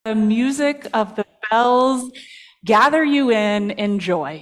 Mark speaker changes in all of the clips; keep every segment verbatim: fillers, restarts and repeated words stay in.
Speaker 1: the music of the bells gather you in, enjoy.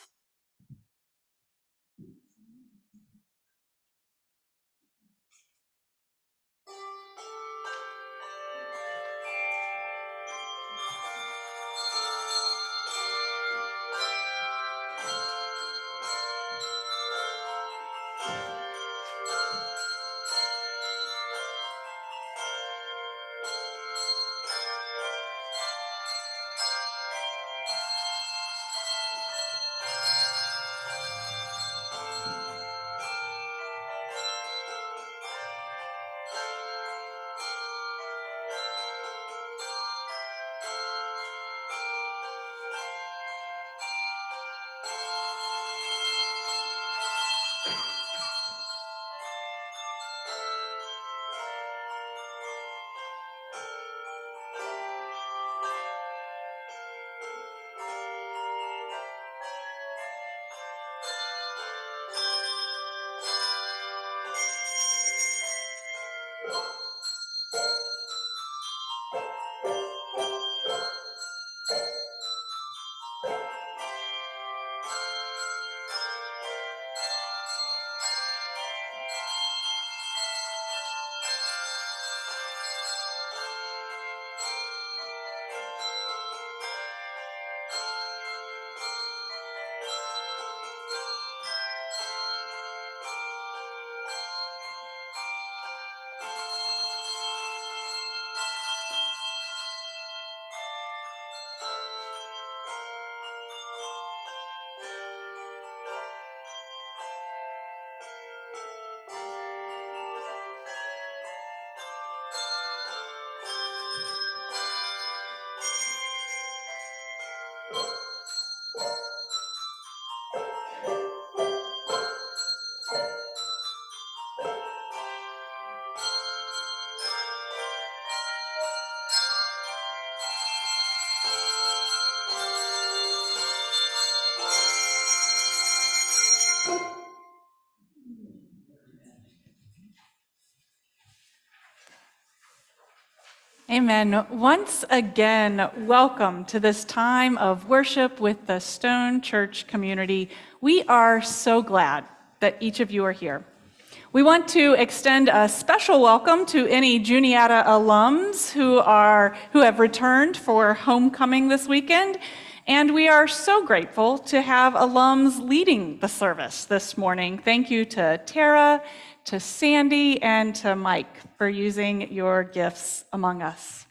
Speaker 1: Amen. Once again, welcome to this time of worship with the Stone Church community. We are so glad that each of you are here. We want to extend a special welcome to any Juniata alums who are who have returned for homecoming this weekend. And we are so grateful to have alums leading the service this morning. Thank you to Tara, to Sandy, and to Mike for using your gifts among us.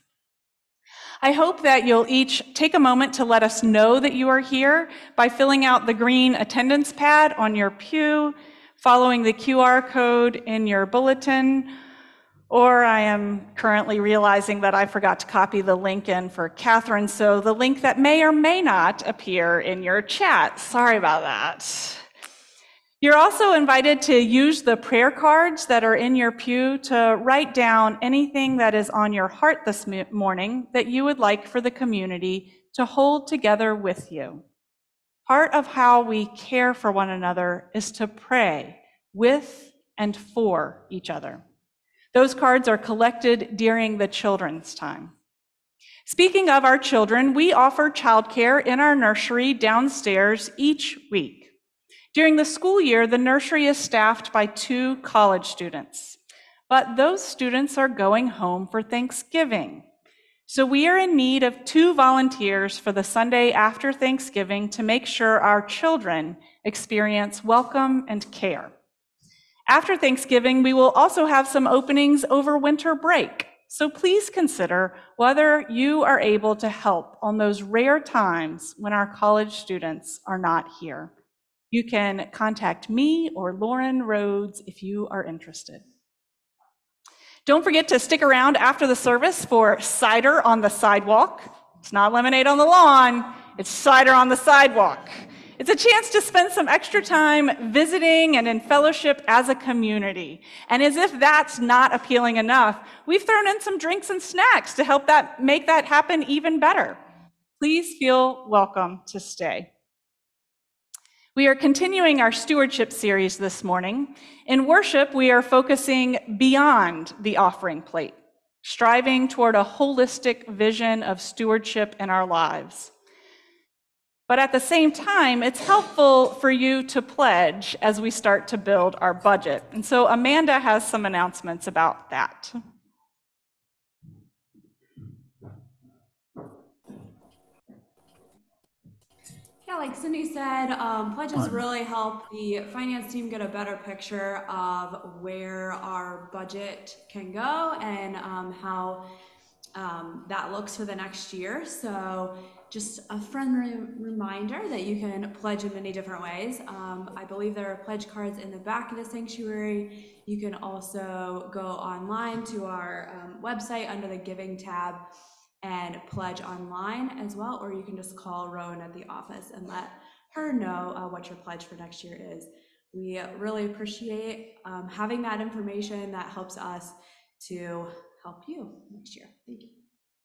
Speaker 1: I hope that you'll each take a moment to let us know that you are here by filling out the green attendance pad on your pew, following the Q R code in your bulletin, or I am currently realizing that I forgot to copy the link in for Catherine, so the link that may or may not appear in your chat. Sorry about that. You're also invited to use the prayer cards that are in your pew to write down anything that is on your heart this morning that you would like for the community to hold together with you. Part of how we care for one another is to pray with and for each other. Those cards are collected during the children's time. Speaking of our children, we offer childcare in our nursery downstairs each week. During the school year, the nursery is staffed by two college students, but those students are going home for Thanksgiving. So we are in need of two volunteers for the Sunday after Thanksgiving to make sure our children experience welcome and care. After Thanksgiving, we will also have some openings over winter break. So please consider whether you are able to help on those rare times when our college students are not here. You can contact me or Lauren Rhodes if you are interested. Don't forget to stick around after the service for cider on the sidewalk. It's not lemonade on the lawn, it's cider on the sidewalk. It's a chance to spend some extra time visiting and in fellowship as a community. And as if that's not appealing enough, we've thrown in some drinks and snacks to help that make that happen even better. Please feel welcome to stay. We are continuing our stewardship series this morning. In worship, we are focusing beyond the offering plate. striving toward a holistic vision of stewardship in our lives. But at the same time, it's helpful for you to pledge as we start to build our budget. And so Amanda has some announcements about that.
Speaker 2: Yeah, like Cindy said, um, pledges really help the finance team get a better picture of where our budget can go and um, how um, that looks for the next year. So just a friendly reminder that you can pledge in many different ways. Um, I believe there are pledge cards in the back of the sanctuary. You can also go online to our um, website under the Giving tab and pledge online as well, or you can just call Rowan at the office and let her know uh, what your pledge for next year is. We really appreciate um, having that information that helps us to help you next year. Thank you.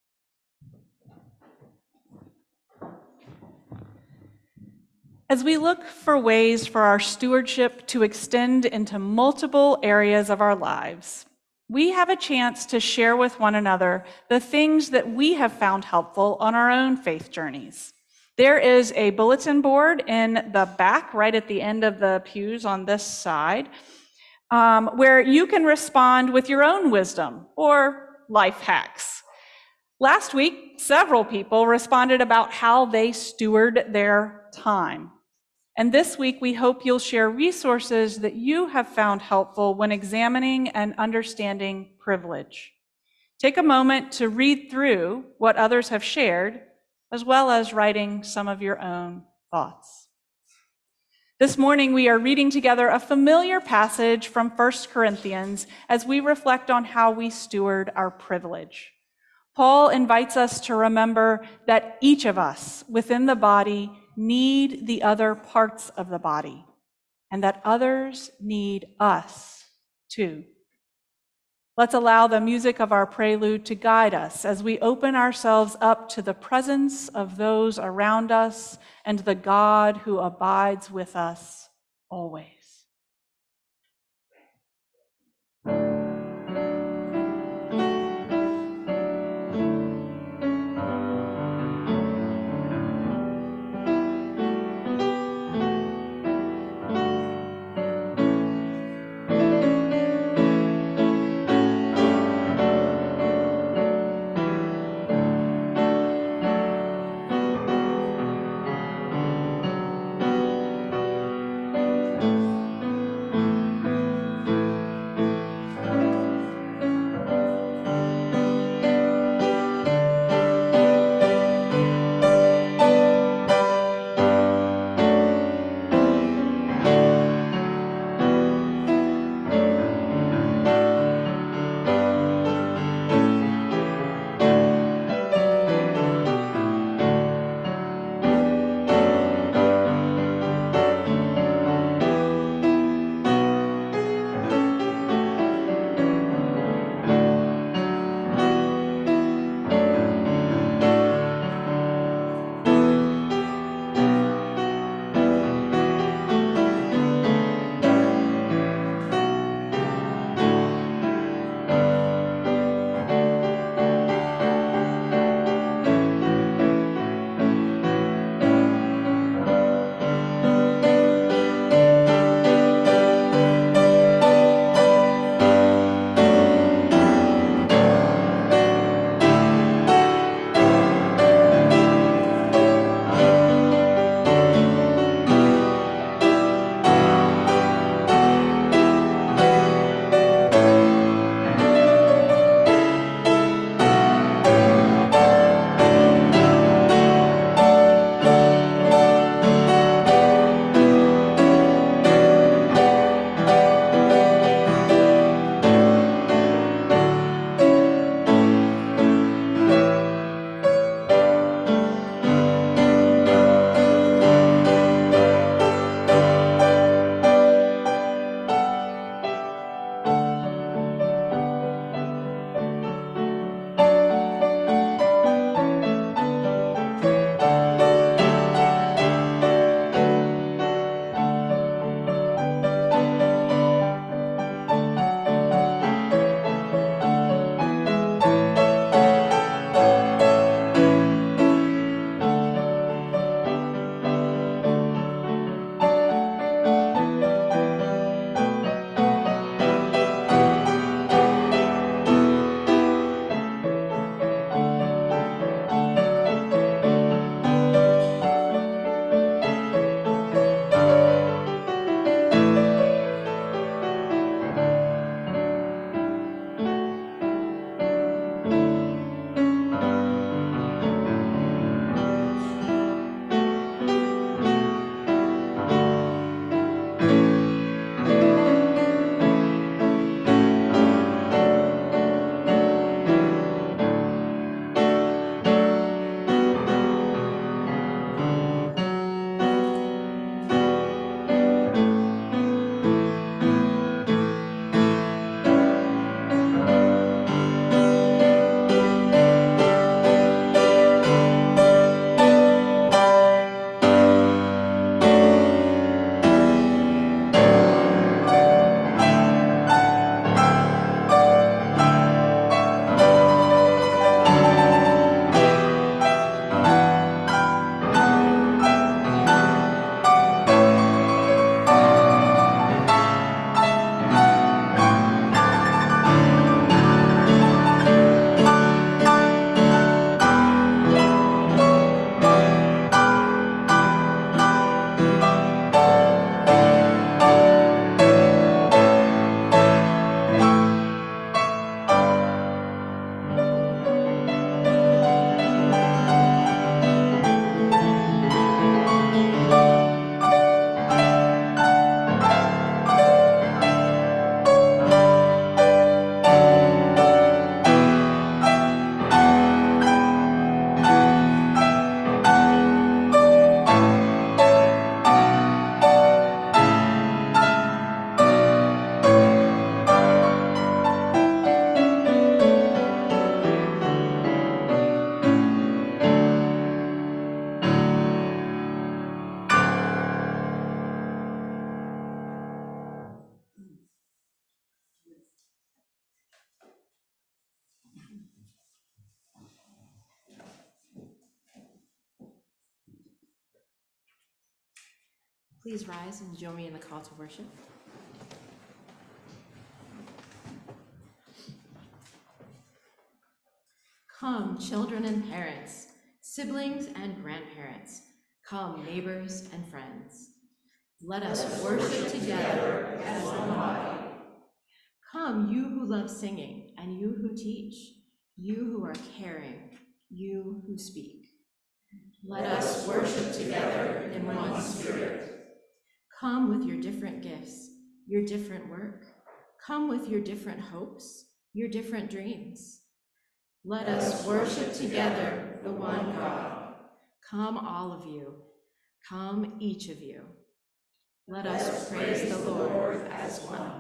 Speaker 1: As we look for ways for our stewardship to extend into multiple areas of our lives, we have a chance to share with one another the things that we have found helpful on our own faith journeys. There is a bulletin board in the back, right at the end of the pews on this side, um, where you can respond with your own wisdom or life hacks. Last week, several people responded about how they steward their time. And this week, we hope you'll share resources that you have found helpful when examining and understanding privilege. Take a moment to read through what others have shared, as well as writing some of your own thoughts. This morning, we are reading together a familiar passage from First Corinthians as we reflect on how we steward our privilege. Paul invites us to remember that each of us within the body need the other parts of the body, and that others need us too. Let's allow the music of our prelude to guide us as we open ourselves up to the presence of those around us and the God who abides with us always.
Speaker 3: Please rise and join me in the call to worship. Come, children and parents, siblings and grandparents, come, neighbors and friends. Let us worship together as one body. Come, you who love singing, and you who teach, you who are caring, you who speak. Let us worship together in one spirit. Come with your different gifts, your different work. Come with your different hopes, your different dreams. Let us worship together the one God. Come, all of you. Come, each of you. Let us praise the Lord as one.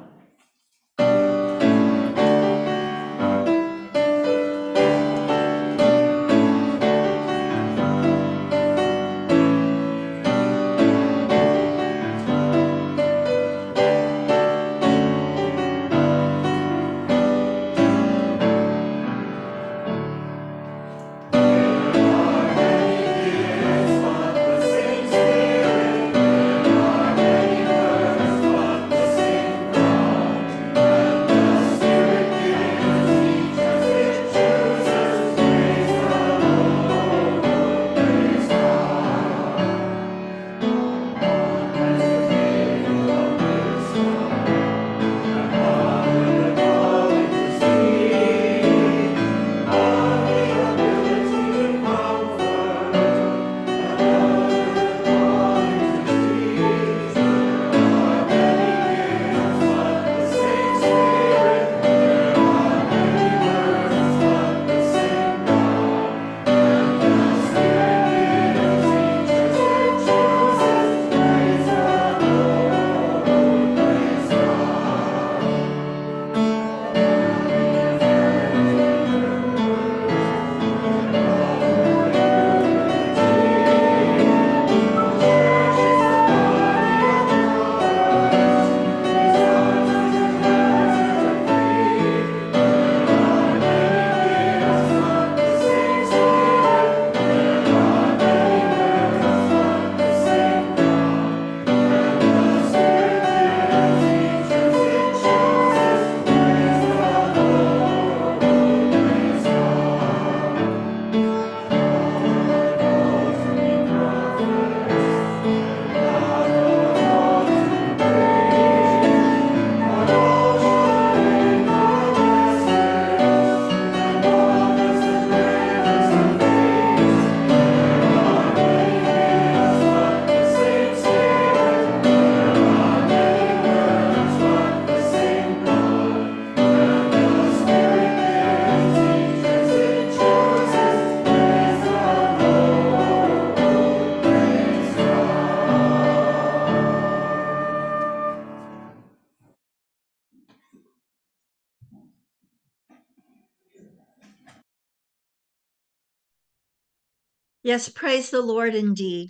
Speaker 4: Yes, praise the Lord indeed.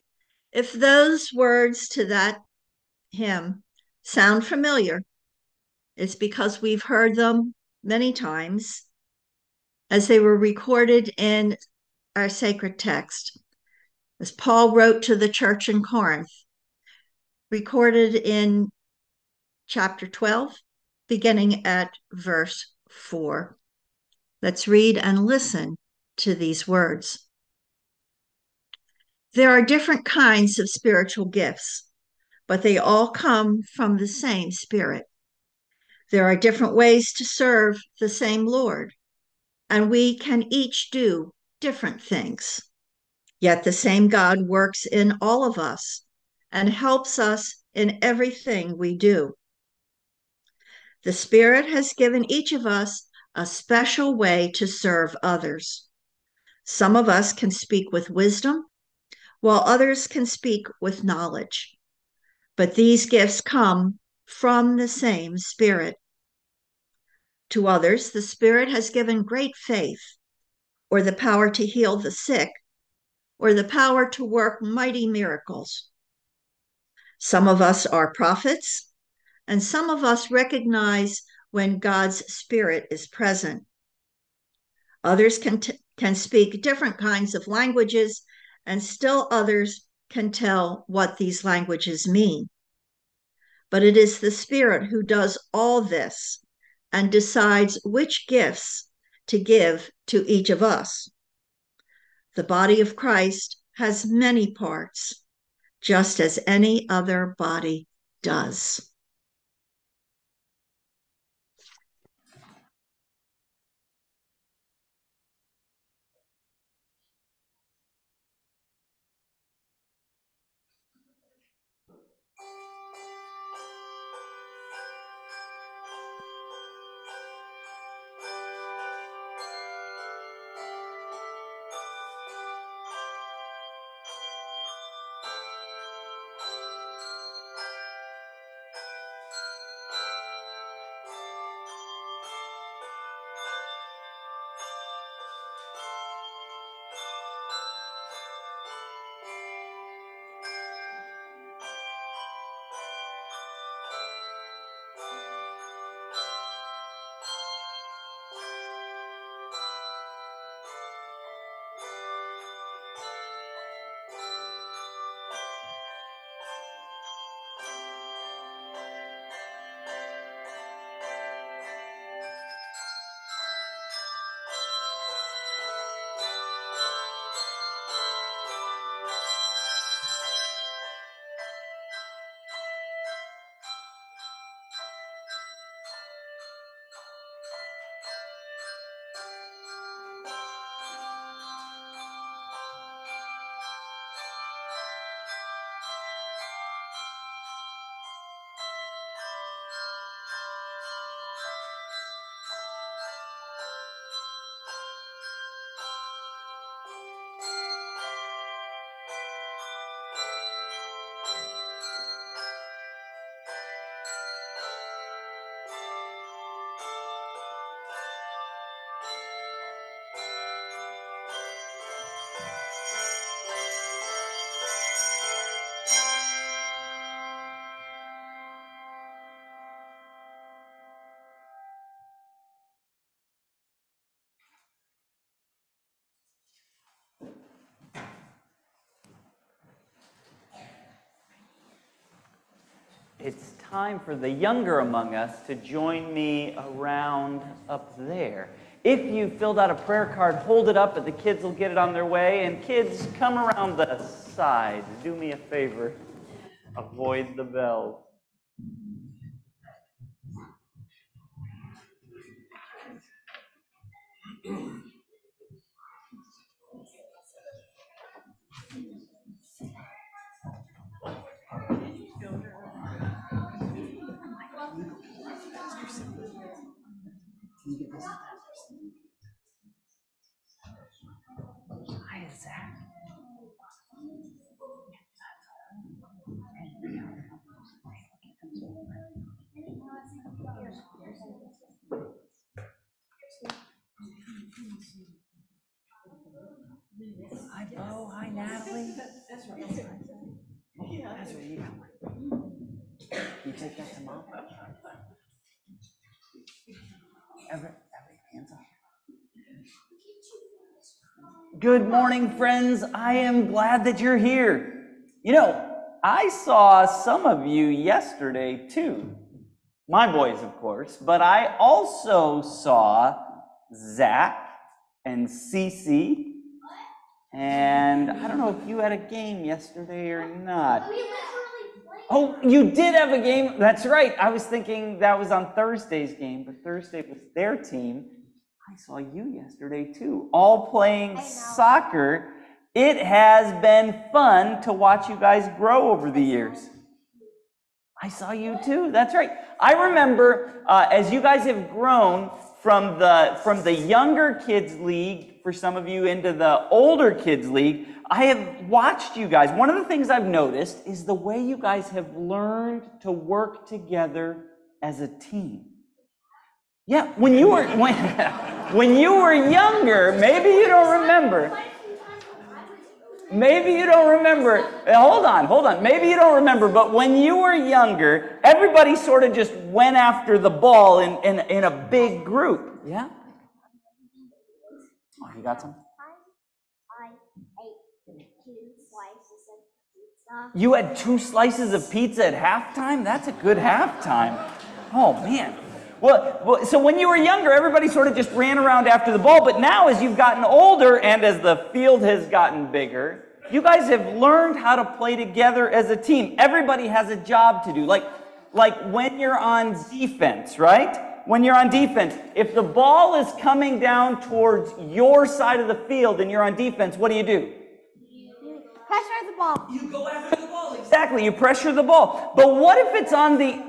Speaker 4: If those words to that hymn sound familiar, it's because we've heard them many times as they were recorded in our sacred text, as Paul wrote to the church in Corinth, recorded in chapter twelve, beginning at verse four. Let's read and listen to these words. There are different kinds of spiritual gifts, but they all come from the same Spirit. There are different ways to serve the same Lord, and we can each do different things. Yet the same God works in all of us and helps us in everything we do. The Spirit has given each of us a special way to serve others. Some of us can speak with wisdom, while others can speak with knowledge. But these gifts come from the same Spirit. To others, the Spirit has given great faith, or the power to heal the sick, or the power to work mighty miracles. Some of us are prophets, and some of us recognize when God's Spirit is present. Others can, t- can speak different kinds of languages, and still others can tell what these languages mean. But it is the Spirit who does all this and decides which gifts to give to each of us. The body of Christ has many parts, just as any other body does.
Speaker 5: It's time for the younger among us to join me around up there. If you filled out a prayer card, hold it up, and the kids will get it on their way. And kids, come around the side. Do me a favor. Avoid the bells. Hi, Zach. Hi, Bo. Hi, Natalie. That's right. That's right. You got one. You take that to Mom. Everett, Everett, hands up. Good morning, friends. I am glad that you're here. You know, I saw some of you yesterday, too. My boys, of course, but I also saw Zach and Cece. And I don't know if you had a game yesterday or not. Oh, you did have a game. That's right. I was thinking that was on Thursday's game, but Thursday was their team. I saw you yesterday too, all playing soccer. It has been fun to watch you guys grow over the years. I saw you too. That's right. I remember uh, as you guys have grown from the from the younger kids league, for some of you, into the older kids league, I have watched you guys. One of the things I've noticed is the way you guys have learned to work together as a team. Yeah, when you were when, when you were younger, maybe you don't remember. Maybe you don't remember. Hold on, hold on. Maybe you don't remember, but when you were younger, everybody sort of just went after the ball in, in, in a big group. Yeah? Oh, you got some?
Speaker 6: I ate two slices of
Speaker 5: You had two slices of pizza at halftime? That's a good halftime. Oh, man. Well, well, so when you were younger, everybody sort of just ran around after the ball. But now as you've gotten older and as the field has gotten bigger, you guys have learned how to play together as a team. Everybody has a job to do. Like, like when you're on defense, right? When you're on defense, if the ball is coming down towards your side of the field and you're on defense, what do you do?
Speaker 6: Pressure the ball.
Speaker 5: You go after the ball. Exactly, you pressure the ball. But what if it's on the...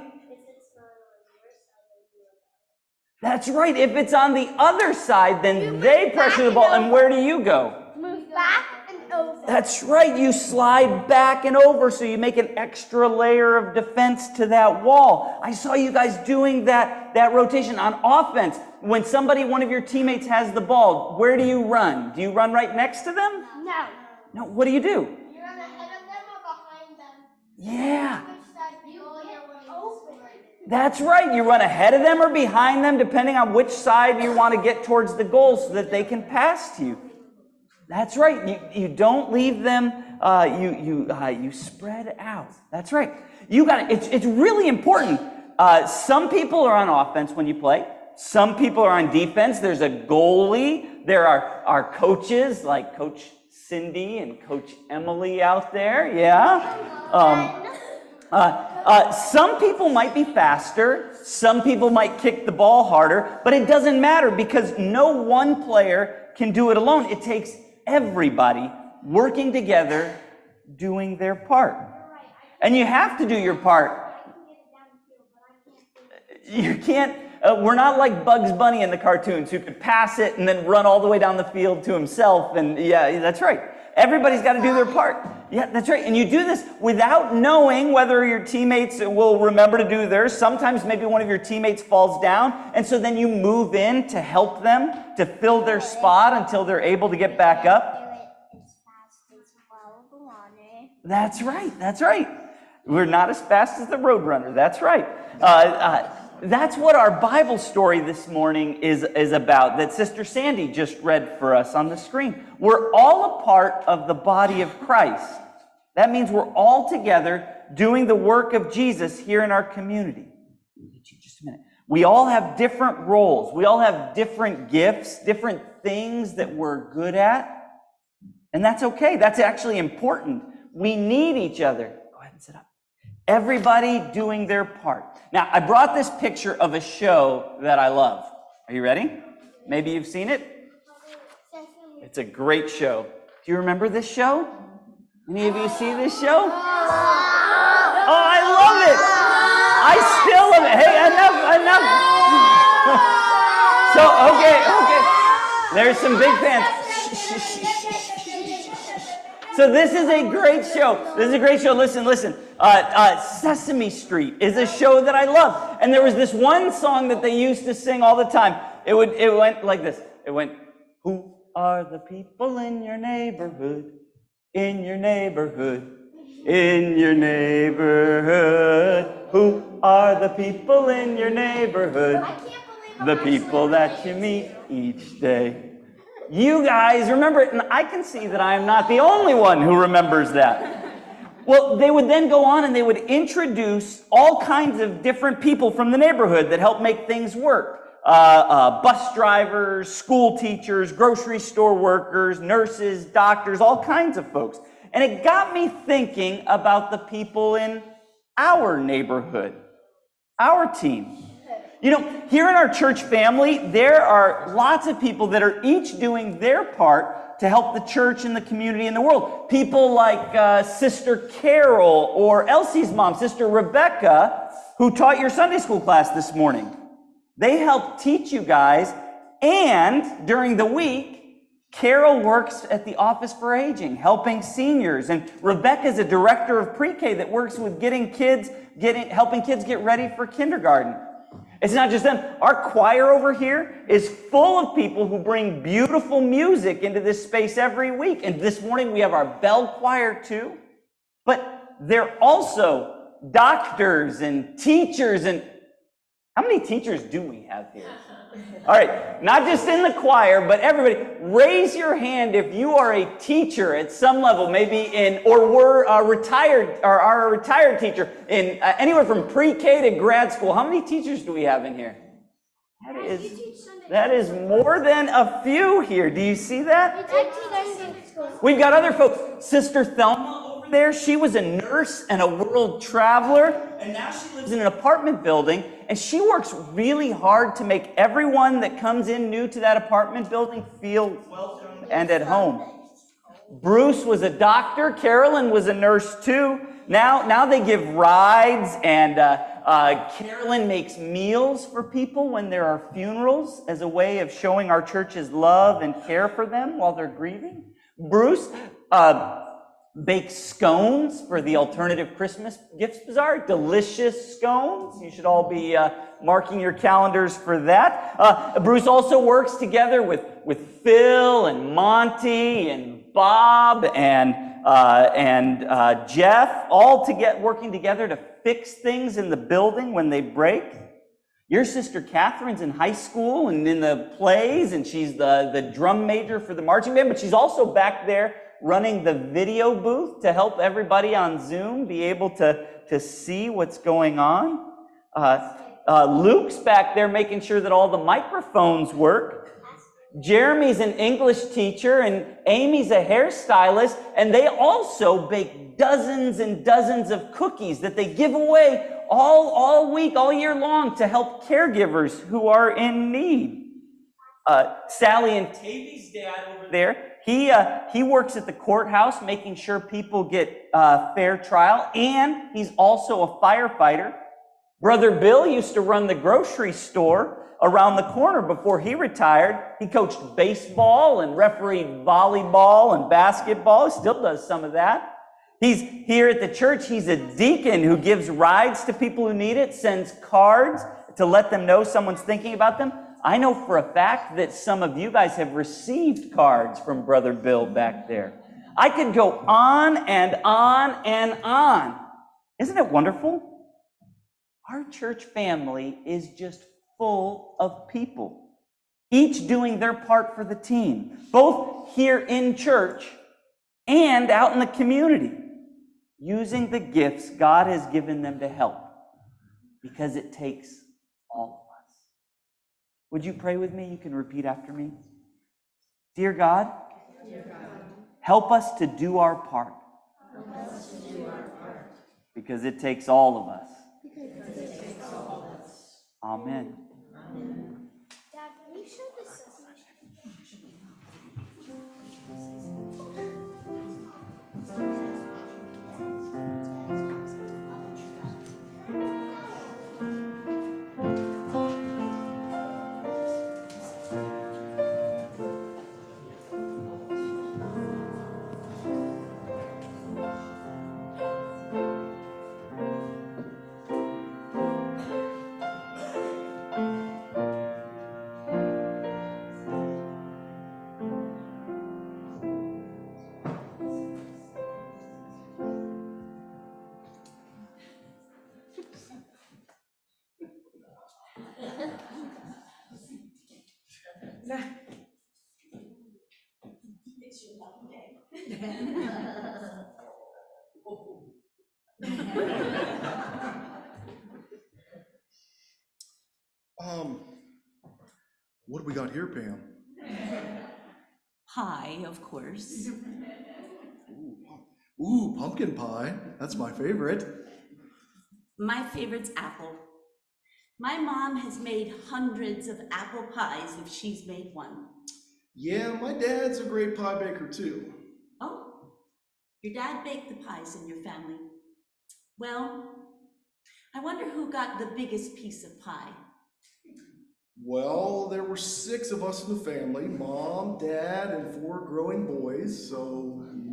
Speaker 5: That's right, if it's on the other side, then they pressure the ball, and where do you go?
Speaker 6: Move back and over.
Speaker 5: That's right, you slide back and over, so you make an extra layer of defense to that wall. I saw you guys doing that, that rotation on offense. When somebody, one of your teammates has the ball, where do you run? Do you run right next to them?
Speaker 6: No.
Speaker 5: No, what do you do?
Speaker 6: You run ahead of them or behind them?
Speaker 5: Yeah.
Speaker 6: Which side you get open.
Speaker 5: That's right. You run ahead of them or behind them, depending on which side you want to get towards the goal so that they can pass to you. That's right. You, you don't leave them. Uh, you you uh, you spread out. That's right. You got it. It's it's really important. Uh, some people are on offense when you play. Some people are on defense. There's a goalie. There are are coaches like Coach Cindy and Coach Emily out there. Yeah. Um, uh, uh, some people might be faster. Some people might kick the ball harder. But it doesn't matter because no one player can do it alone. It takes everybody working together, doing their part. And you have to do your part. You can't, uh, we're not like Bugs Bunny in the cartoons who could pass it and then run all the way down the field to himself. And yeah, that's right. Everybody's got to do their part. Yeah, that's right. And you do this without knowing whether your teammates will remember to do theirs. Sometimes maybe one of your teammates falls down. And so then you move in to help them to fill their spot until they're able to get back up. That's right. That's right. We're not as fast as the Roadrunner. That's right. Uh, uh, that's what our Bible story this morning is, is about, that Sister Sandy just read for us on the screen. We're all a part of the body of Christ. That means we're all together doing the work of Jesus here in our community. Just a minute. We all have different roles. We all have different gifts, different things that we're good at. And that's okay. That's actually important. We need each other. Go ahead and sit up. Everybody doing their part. Now, I brought this picture of a show that I love. Are you ready? Maybe you've seen it. It's a great show. Do you remember this show? Any of you see this show? Oh, I love it. I still love it. Hey, enough, enough. So, okay, okay. There's some big fans. Shh, shh, shh. So this is a great show. This is a great show. Listen, listen. Uh, uh, Sesame Street is a show that I love. And there was this one song that they used to sing all the time. It would. It went like this. It went, "Who are the people in your neighborhood? In your neighborhood? In your neighborhood? Who are the people in your neighborhood? The people that you meet each day." You guys remember it, and I can see that I am not the only one who remembers that. Well, they would then go on and they would introduce all kinds of different people from the neighborhood that help make things work. Uh, uh, bus drivers, school teachers, grocery store workers, nurses, doctors, all kinds of folks. And it got me thinking about the people in our neighborhood, our team. You know, here in our church family, there are lots of people that are each doing their part to help the church and the community and the world. People like uh, Sister Carol or Elsie's mom, Sister Rebecca, who taught your Sunday school class this morning. They help teach you guys, and during the week, Carol works at the Office for Aging, helping seniors, and Rebecca's a director of pre-K that works with getting kids, getting, helping kids get ready for kindergarten. It's not just them. Our choir over here is full of people who bring beautiful music into this space every week. And this morning we have our bell choir too. But they're also doctors and teachers. And how many teachers do we have here? All right, not just in the choir, but everybody, raise your hand if you are a teacher at some level, maybe in, or were a retired, or are a retired teacher in uh, anywhere from pre-K to grad school. How many teachers do we have in here? That is, that is more than a few here. Do you see that? We've got other folks. Sister Thelma over there, she was a nurse and a world traveler, and now she lives in an apartment building, and she works really hard to make everyone that comes in new to that apartment building feel welcome and at home. Bruce was a doctor. Carolyn was a nurse too. Now, now they give rides, and uh, uh, Carolyn makes meals for people when there are funerals as a way of showing our church's love and care for them while they're grieving. Bruce uh, bakes scones for the Alternative Christmas Gifts Bazaar. Delicious scones. You should all be uh, marking your calendars for that. Uh, Bruce also works together with, with Phil and Monty and Bob and uh, and uh, Jeff, all to get working together to fix things in the building when they break. Your sister Catherine's in high school and in the plays, and she's the, the drum major for the marching band, but she's also back there running the video booth to help everybody on Zoom be able to, to see what's going on. Uh, uh, Luke's back there making sure that all the microphones work. Jeremy's an English teacher, and Amy's a hairstylist, and they also bake dozens and dozens of cookies that they give away all, all week, all year long to help caregivers who are in need. Uh, Sally and Tavy's dad over there, he, uh, he works at the courthouse making sure people get uh, fair trial, and he's also a firefighter. Brother Bill used to run the grocery store around the corner before he retired. He coached baseball and refereed volleyball and basketball. He still does some of that. He's here at the church. He's a deacon who gives rides to people who need it, sends cards to let them know someone's thinking about them. I know for a fact that some of you guys have received cards from Brother Bill back there. I could go on and on and on. Isn't it wonderful? Our church family is just full of people, each doing their part for the team, both here in church and out in the community, using the gifts God has given them to help, because it takes all of us. Would you pray with me? You can repeat after me. Dear God, Dear God help us to do our part, help us to do our part. Because it takes all of us. Because it takes all of us. Amen. Amen.
Speaker 6: Dad, can you show the sesame
Speaker 7: Um, what do we got here, Pam?
Speaker 8: Pie, of course.
Speaker 7: Ooh, pum- Ooh, pumpkin pie. That's my favorite.
Speaker 8: My favorite's apple. My mom has made hundreds of apple pies if she's made one.
Speaker 7: Yeah, my dad's a great pie baker too.
Speaker 8: Oh, your dad baked the pies in your family. Well, I wonder who got the biggest piece of pie.
Speaker 7: Well, there were six of us in the family, mom, dad, and four growing boys, so